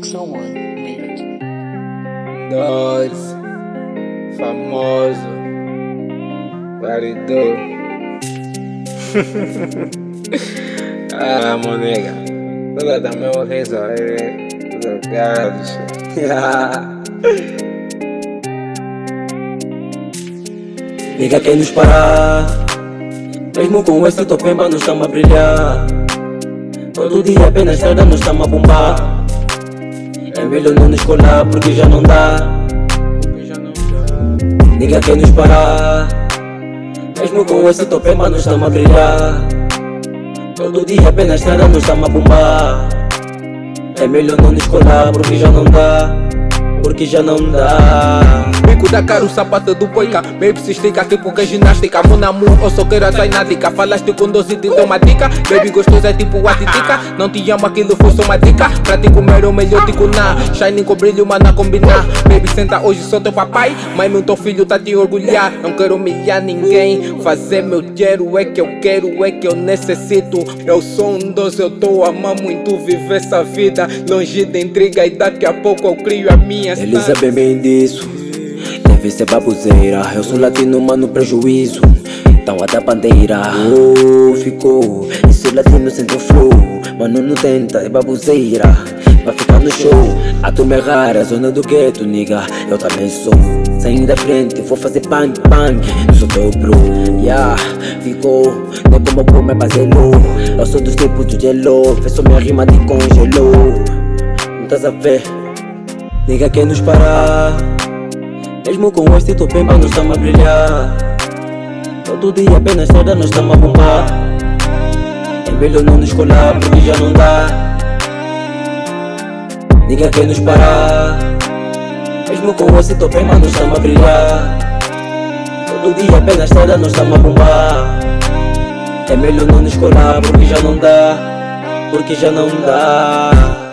Extra One made it. Doce, famoso, variedor. Monega, toda também o resolver, drogados. Liga quem nos parar, mesmo com esse topemba nós estamos a brilhar. Todo dia pé na estrada nós estamos a bombar. É melhor não nos colar porque já não dá. Liga quem nos parar, mesmo com esse topemba nós estamos a brilhar. Todo dia pé na estrada nós estamos a bombar. É melhor não nos colar porque já não dá. Porque já não dá. Bico da cara, o sapato do boica. Baby se estica tipo que é ginástica. Monamu, eu só quero a tua dica. Falaste com doce de uma dica. Baby gostoso é tipo a titica. Não te amo, aquilo foi só uma dica. Pra te comer o melhor te cunar. Shining com brilho, mas não combinar. Baby senta hoje, sou teu papai. Mas meu teu filho tá te orgulhar. Não quero humilhar ninguém. Fazer meu dinheiro é que eu quero, é que eu necessito. Eu sou um doce, eu tô a amar muito viver essa vida. Longe de intriga e daqui a pouco eu crio a minha. Eles sabem bem disso, deve ser baboseira. Eu sou latino, mano, prejuízo. Então a da bandeira, ficou. Isso latino sente o flow. Mano, não tenta, é baboseira. Vai ficar no show. A turma é rara, zona do gueto, nigga. Eu também sou. Saindo da frente, vou fazer bang, bang. Eu sou teu bro, ficou. Não é como comer bazelou. Eu sou dos tipos do gelo. Fez só minha rima te congelou. Não estás a ver? Liga quem nos parar, mesmo com este topemba nós estamos a brilhar. Todo dia apenas toda nós estamos a bombar. É melhor não nos colar porque já não dá. Liga quem nos parar, mesmo com este topemba nós estamos a brilhar. Todo dia apenas toda nós estamos a bombar. É melhor não nos colar porque já não dá. Porque já não dá.